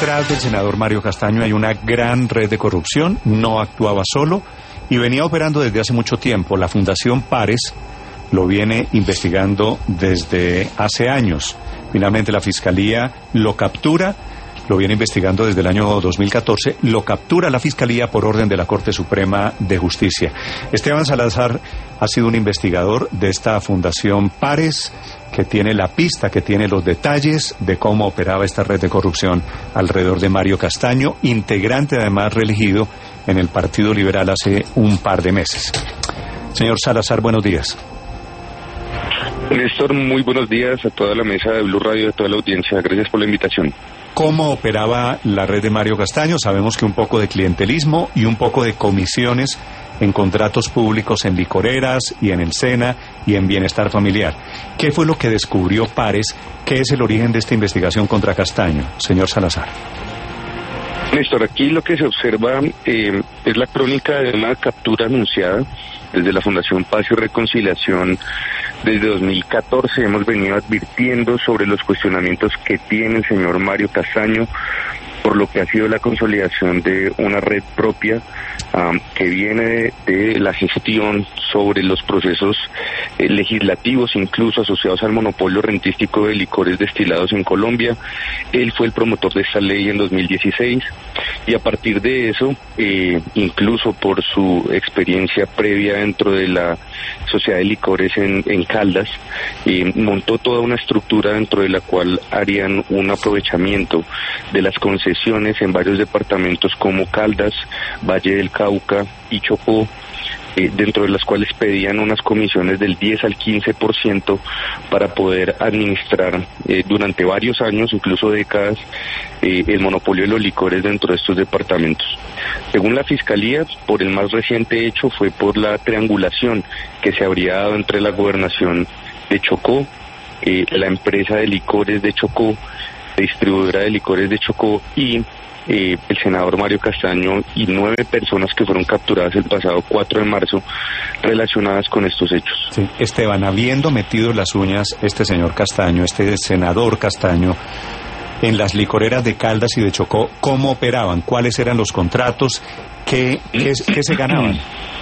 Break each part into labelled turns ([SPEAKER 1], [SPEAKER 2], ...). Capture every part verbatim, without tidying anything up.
[SPEAKER 1] Detrás del senador Mario Castaño hay una gran red de corrupción, no actuaba solo y venía operando desde hace mucho tiempo. La Fundación Pares lo viene investigando desde hace años. Finalmente la Fiscalía lo captura, lo viene investigando desde el año dos mil catorce, lo captura la Fiscalía por orden de la Corte Suprema de Justicia. Esteban Salazar ha sido un investigador de esta Fundación Pares, que tiene la pista, que tiene los detalles de cómo operaba esta red de corrupción alrededor de Mario Castaño, integrante además reelegido en el Partido Liberal hace un par de meses. Señor Salazar, buenos días.
[SPEAKER 2] Néstor, muy buenos días a toda la mesa de Blue Radio y a toda la audiencia. Gracias por la invitación.
[SPEAKER 1] ¿Cómo operaba la red de Mario Castaño? Sabemos que un poco de clientelismo y un poco de comisiones en contratos públicos en licoreras y en el SENA y en Bienestar Familiar. ¿Qué fue lo que descubrió Pares? ¿Qué es el origen de esta investigación contra Castaño, señor Salazar?
[SPEAKER 2] Néstor, aquí lo que se observa eh, es la crónica de una captura anunciada desde la Fundación Paz y Reconciliación. Desde dos mil catorce hemos venido advirtiendo sobre los cuestionamientos que tiene el señor Mario Castaño por lo que ha sido la consolidación de una red propia um, que viene de, de la gestión sobre los procesos eh, legislativos, incluso asociados al monopolio rentístico de licores destilados en Colombia. Él fue el promotor de esta ley en dos mil dieciséis y a partir de eso, eh, incluso por su experiencia previa dentro de la Sociedad de Licores en, en Caldas, eh, montó toda una estructura dentro de la cual harían un aprovechamiento de las concesiones en varios departamentos como Caldas, Valle del Cauca y Chocó, eh, dentro de las cuales pedían unas comisiones del diez al quince por ciento para poder administrar eh, durante varios años, incluso décadas, eh, el monopolio de los licores dentro de estos departamentos. Según la Fiscalía, por el más reciente hecho fue por la triangulación que se habría dado entre la gobernación de Chocó, eh, la empresa de licores de Chocó, distribuidora de licores de Chocó y eh, el senador Mario Castaño y nueve personas que fueron capturadas el pasado cuatro de marzo relacionadas con estos hechos.
[SPEAKER 1] Sí. Esteban, habiendo metido las uñas este señor Castaño, este senador Castaño, en las licoreras de Caldas y de Chocó, ¿cómo operaban? ¿Cuáles eran los contratos? ¿Qué, qué, qué se ganaban?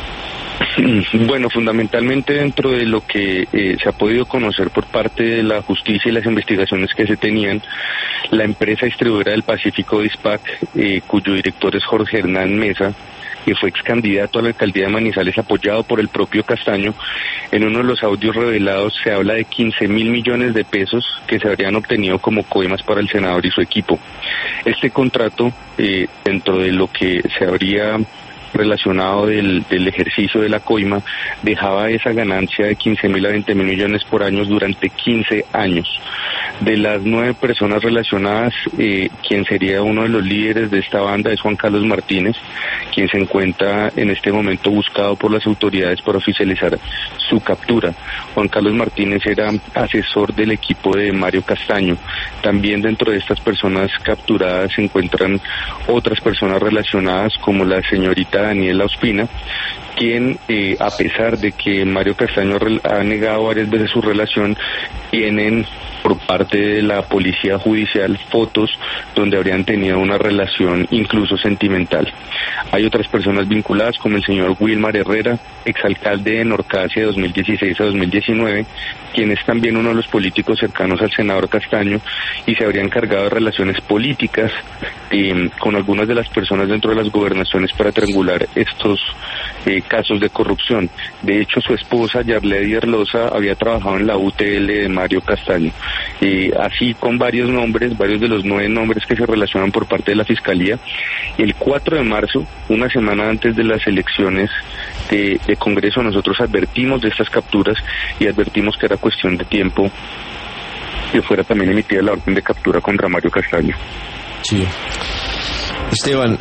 [SPEAKER 2] Bueno, fundamentalmente dentro de lo que eh, se ha podido conocer por parte de la justicia y las investigaciones que se tenían, la empresa distribuidora del Pacífico Dispac, eh, cuyo director es Jorge Hernán Mesa, que fue ex candidato a la alcaldía de Manizales apoyado por el propio Castaño, en uno de los audios revelados se habla de quince mil millones de pesos que se habrían obtenido como coimas para el senador y su equipo. Este contrato, eh, dentro de lo que se habría relacionado del, del ejercicio de la coima, dejaba esa ganancia de quince mil a veinte mil millones por año durante quince años. De las nueve personas relacionadas, eh, quien sería uno de los líderes de esta banda es Juan Carlos Martínez, quien se encuentra en este momento buscado por las autoridades para oficializar su captura. Juan Carlos Martínez era asesor del equipo de Mario Castaño. También dentro de estas personas capturadas se encuentran otras personas relacionadas como la señorita Daniela Ospina, quien eh, a pesar de que Mario Castaño ha negado varias veces su relación, tienen por parte de la policía judicial fotos donde habrían tenido una relación incluso sentimental. Hay otras personas vinculadas como el señor Wilmar Herrera, exalcalde de Norcasia de dos mil dieciséis a dos mil diecinueve, quien es también uno de los políticos cercanos al senador Castaño y se habría encargado de relaciones políticas eh, con algunas de las personas dentro de las gobernaciones para triangular estos eh, casos de corrupción. De hecho, su esposa, Yarledy Erloza, había trabajado en la U T L de Mario Castaño. Eh, así con varios nombres, varios de los nueve nombres que se relacionan por parte de la Fiscalía. El cuatro de marzo, una semana antes de las elecciones de, de Congreso, nosotros advertimos de estas capturas y advertimos que era cuestión de tiempo que fuera también emitida la orden de captura contra Mario Castaño.
[SPEAKER 3] Sí. Esteban,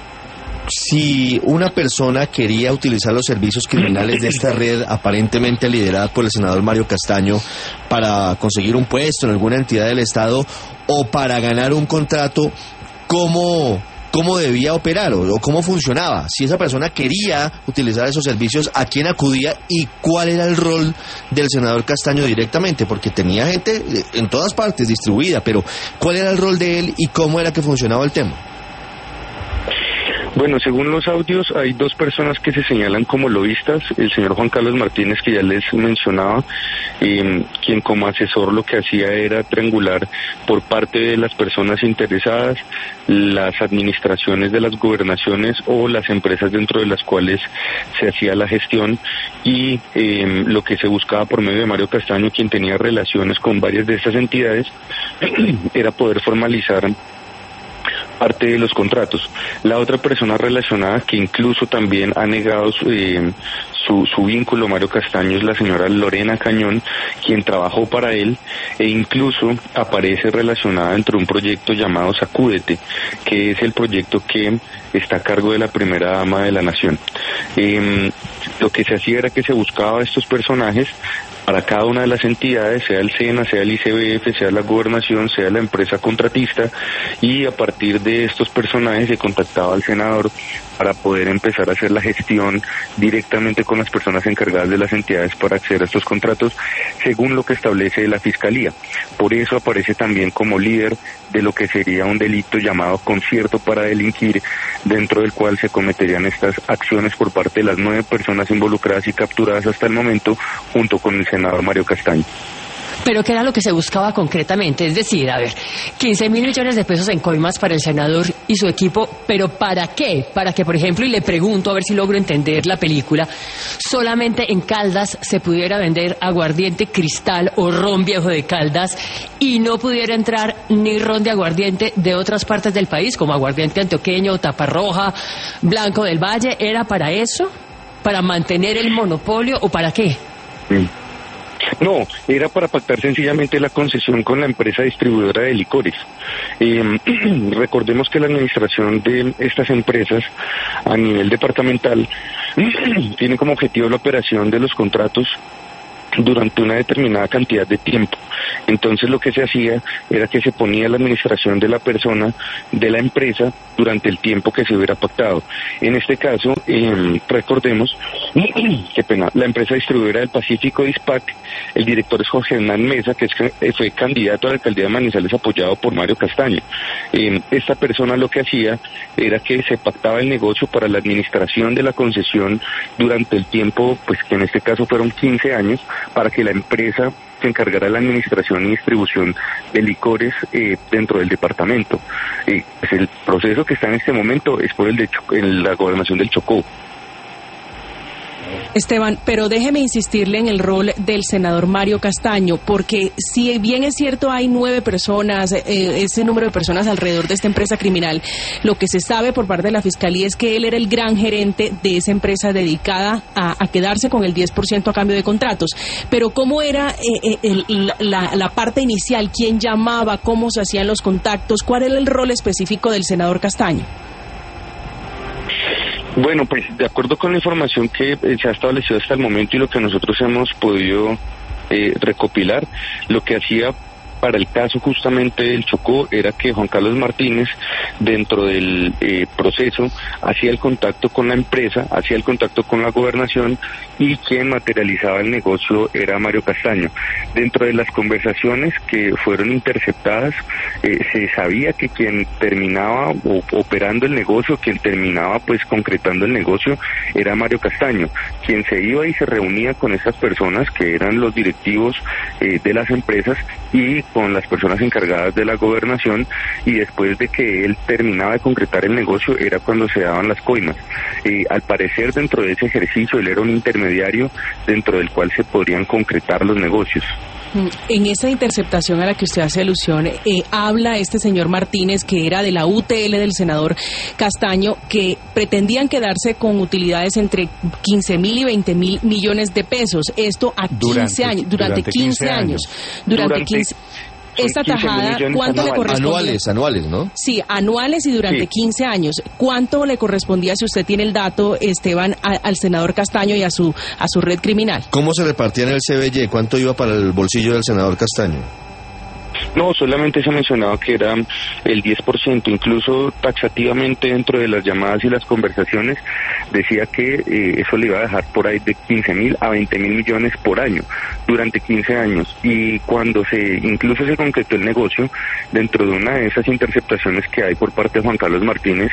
[SPEAKER 3] si una persona quería utilizar los servicios criminales de esta red aparentemente liderada por el senador Mario Castaño para conseguir un puesto en alguna entidad del Estado o para ganar un contrato, ¿cómo, cómo debía operar o, o cómo funcionaba? Si esa persona quería utilizar esos servicios, ¿a quién acudía y cuál era el rol del senador Castaño directamente? Porque tenía gente en todas partes distribuida, pero ¿cuál era el rol de él y cómo era que funcionaba el tema?
[SPEAKER 2] Bueno, según los audios, hay dos personas que se señalan como lobistas. El señor Juan Carlos Martínez, que ya les mencionaba, eh, quien como asesor lo que hacía era triangular por parte de las personas interesadas, las administraciones de las gobernaciones o las empresas dentro de las cuales se hacía la gestión, y eh, lo que se buscaba por medio de Mario Castaño, quien tenía relaciones con varias de estas entidades, era poder formalizar parte de los contratos. La otra persona relacionada, que incluso también ha negado eh, su, su vínculo Mario Castaño, es la señora Lorena Cañón, quien trabajó para él e incluso aparece relacionada dentro de un proyecto llamado Sacúdete, que es el proyecto que está a cargo de la primera dama de la nación. Eh, lo que se hacía era que se buscaba a estos personajes para cada una de las entidades, sea el SENA, sea el I C B F, sea la gobernación, sea la empresa contratista, y a partir de estos personajes se contactaba al senador para poder empezar a hacer la gestión directamente con las personas encargadas de las entidades para acceder a estos contratos, según lo que establece la Fiscalía. Por eso aparece también como líder de lo que sería un delito llamado concierto para delinquir, dentro del cual se cometerían estas acciones por parte de las nueve personas involucradas y capturadas hasta el momento, junto con el senador Mario Castaño.
[SPEAKER 4] Pero ¿qué era lo que se buscaba concretamente? Es decir, a ver, quince mil millones de pesos en coimas para el senador y su equipo, ¿pero para qué? Para que, por ejemplo, y le pregunto a ver si logro entender la película, solamente en Caldas se pudiera vender aguardiente Cristal o ron viejo de Caldas y no pudiera entrar ni ron de aguardiente de otras partes del país, como aguardiente antioqueño, taparroja, blanco del Valle. ¿Era para eso? ¿Para mantener el monopolio o para qué?
[SPEAKER 2] Sí. No, era para pactar sencillamente la concesión con la empresa distribuidora de licores. Eh, recordemos que la administración de estas empresas a nivel departamental tiene como objetivo la operación de los contratos durante una determinada cantidad de tiempo. Entonces lo que se hacía era que se ponía la administración de la persona, de la empresa, durante el tiempo que se hubiera pactado. En este caso, eh, recordemos, qué pena, la empresa distribuidora del Pacífico, DISPAC, el director es Jorge Hernán Mesa, que es, fue candidato a la alcaldía de Manizales apoyado por Mario Castaño. Eh, esta persona lo que hacía era que se pactaba el negocio para la administración de la concesión durante el tiempo, pues que en este caso fueron quince años, para que la empresa se encargara de la administración y distribución de licores eh, dentro del departamento. Eh, pues el proceso que está en este momento es por el de Cho- en la gobernación del Chocó.
[SPEAKER 5] Esteban, pero déjeme insistirle en el rol del senador Mario Castaño, porque si bien es cierto hay nueve personas, eh, ese número de personas alrededor de esta empresa criminal, lo que se sabe por parte de la Fiscalía es que él era el gran gerente de esa empresa dedicada a, a quedarse con el diez por ciento a cambio de contratos. Pero ¿cómo era eh, el, la, la parte inicial? ¿Quién llamaba? ¿Cómo se hacían los contactos? ¿Cuál era el rol específico del senador Castaño?
[SPEAKER 2] Bueno, pues de acuerdo con la información que eh, se ha establecido hasta el momento y lo que nosotros hemos podido eh, recopilar, lo que hacía para el caso justamente del Chocó era que Juan Carlos Martínez, dentro del eh, proceso, hacía el contacto con la empresa, hacía el contacto con la gobernación, y quien materializaba el negocio era Mario Castaño. Dentro de las conversaciones que fueron interceptadas, eh, se sabía que quien terminaba o, operando el negocio, quien terminaba pues concretando el negocio, era Mario Castaño, quien se iba y se reunía con esas personas que eran los directivos eh, de las empresas y con las personas encargadas de la gobernación, y después de que él terminaba de concretar el negocio era cuando se daban las coimas. Eh, al parecer dentro de ese ejercicio él era un intermediario dentro del cual se podrían concretar los negocios.
[SPEAKER 5] En esa interceptación a la que usted hace alusión, eh, habla este señor Martínez, que era de la U T L del senador Castaño, que pretendían quedarse con utilidades entre quince mil y veinte mil millones de pesos. Esto a quince años, durante, durante quince años. Durante, durante quince Esta tajada, ¿cuánto le correspondía?
[SPEAKER 3] Anuales, anuales, ¿no?
[SPEAKER 5] Sí, anuales y durante sí. quince años. ¿Cuánto le correspondía, si usted tiene el dato, Esteban, a, al senador Castaño y a su a su red criminal?
[SPEAKER 3] ¿Cómo se repartía en el C B Y? ¿Cuánto iba para el bolsillo del senador Castaño?
[SPEAKER 2] No, solamente se mencionaba que era el diez por ciento, incluso taxativamente dentro de las llamadas y las conversaciones decía que eh, eso le iba a dejar por ahí de quince mil a veinte mil millones por año, durante quince años, y cuando se incluso se concretó el negocio, dentro de una de esas interceptaciones que hay por parte de Juan Carlos Martínez,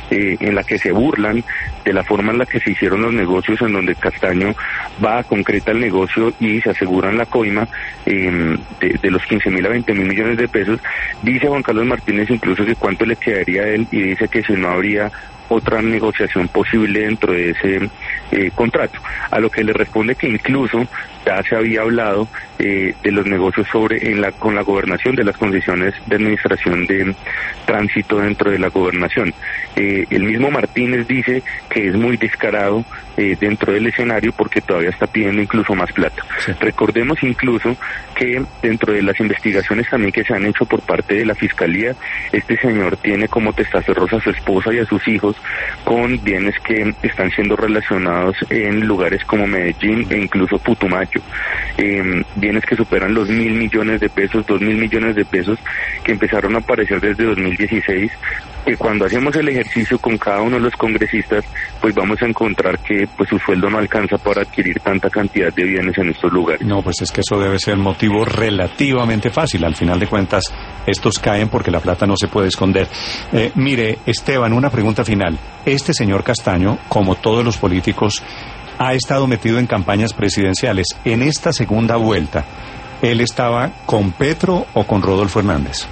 [SPEAKER 2] eh, en la que se burlan de la forma en la que se hicieron los negocios, en donde Castaño va, concreta el negocio y se aseguran la coima eh, de, de los quince mil a veinte mil millones de pesos. Dice Juan Carlos Martínez incluso que cuánto le quedaría a él, y dice que si no habría otra negociación posible dentro de ese eh, contrato, a lo que le responde que incluso ya se había hablado eh, de los negocios sobre en la con la gobernación, de las condiciones de administración de tránsito dentro de la gobernación. Eh, el mismo Martínez dice que es muy descarado eh, dentro del escenario porque todavía está pidiendo incluso más plata. Sí. Recordemos incluso que dentro de las investigaciones también que se han hecho por parte de la Fiscalía, este señor tiene como testaferros a su esposa y a sus hijos con bienes que están siendo relacionados en lugares como Medellín e incluso Putumayo, eh, bienes que superan los mil millones de pesos, dos mil millones de pesos, que empezaron a aparecer desde dos mil dieciséis, que cuando hacemos el ejercicio con cada uno de los congresistas, pues vamos a encontrar que pues su sueldo no alcanza para adquirir tanta cantidad de bienes en estos lugares.
[SPEAKER 1] No, pues es que eso debe ser motivo relativamente fácil. Al final de cuentas, estos caen porque la plata no se puede esconder. Eh, mire, Esteban, una pregunta final. Este señor Castaño, como todos los políticos, ha estado metido en campañas presidenciales. En esta segunda vuelta, ¿él estaba con Petro o con Rodolfo Hernández?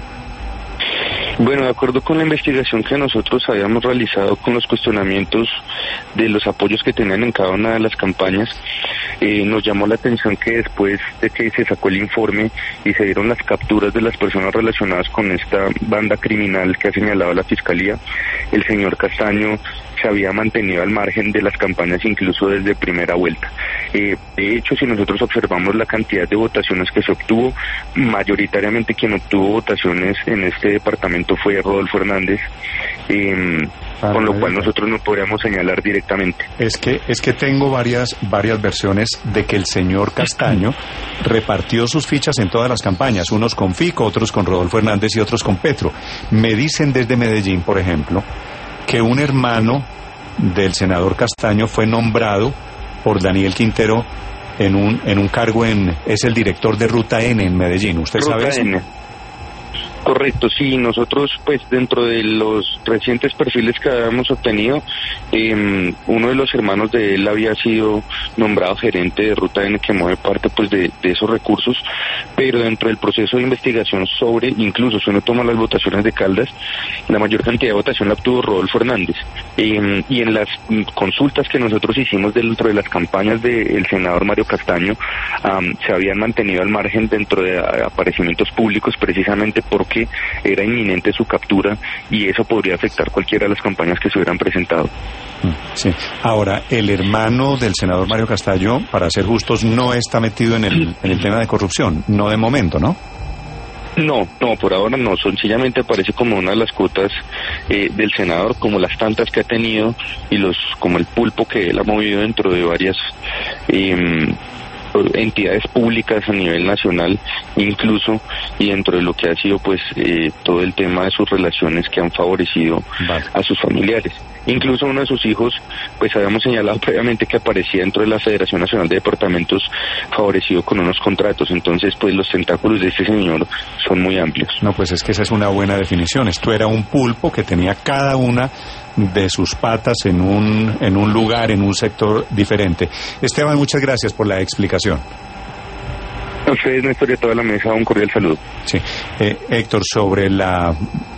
[SPEAKER 2] Bueno, de acuerdo con la investigación que nosotros habíamos realizado con los cuestionamientos de los apoyos que tenían en cada una de las campañas, eh, nos llamó la atención que después de que se sacó el informe y se dieron las capturas de las personas relacionadas con esta banda criminal que ha señalado la Fiscalía, el señor Castaño se había mantenido al margen de las campañas incluso desde primera vuelta. Eh, de hecho, si nosotros observamos la cantidad de votaciones que se obtuvo, mayoritariamente quien obtuvo votaciones en este departamento fue Rodolfo Hernández, eh, ah, con lo cual nosotros no podríamos señalar directamente.
[SPEAKER 1] Es que es que tengo varias varias versiones de que el señor Castaño repartió sus fichas en todas las campañas, unos con Fico, otros con Rodolfo Hernández y otros con Petro. Me dicen desde Medellín, por ejemplo, que un hermano del senador Castaño fue nombrado por Daniel Quintero en un en un cargo en es el director de Ruta N en Medellín. ¿Usted
[SPEAKER 2] Ruta
[SPEAKER 1] sabe eso?
[SPEAKER 2] N. Correcto, sí, nosotros pues dentro de los recientes perfiles que habíamos obtenido, eh, uno de los hermanos de él había sido nombrado gerente de Ruta N, que mueve parte pues de, de esos recursos, pero dentro del proceso de investigación sobre, incluso si uno toma las votaciones de Caldas, la mayor cantidad de votación la obtuvo Rodolfo Hernández, eh, y en las consultas que nosotros hicimos dentro de las campañas del senador Mario Castaño, um, se habían mantenido al margen dentro de aparecimientos públicos precisamente porque era inminente su captura y eso podría afectar cualquiera de las campañas que se hubieran presentado.
[SPEAKER 1] Sí. Ahora, el hermano del senador Mario Castaño, para ser justos, no está metido en el, en el tema de corrupción, no de momento, ¿no?
[SPEAKER 2] No, no, por ahora no, sencillamente aparece como una de las cuotas eh, del senador, como las tantas que ha tenido y los como el pulpo que él ha movido dentro de varias eh, entidades públicas a nivel nacional incluso, y dentro de lo que ha sido pues eh, todo el tema de sus relaciones que han favorecido vale. a sus familiares. Incluso uno de sus hijos, pues habíamos señalado previamente que aparecía dentro de la Federación Nacional de Departamentos favorecido con unos contratos, entonces pues los tentáculos de este señor son muy amplios.
[SPEAKER 1] No, pues es que esa es una buena definición. Esto era un pulpo que tenía cada una de sus patas en un, en un lugar, en un sector diferente. Esteban, muchas gracias por la explicación.
[SPEAKER 2] A ustedes, Néstor, y a toda la mesa, un cordial saludo.
[SPEAKER 1] Sí. Eh, Héctor, sobre la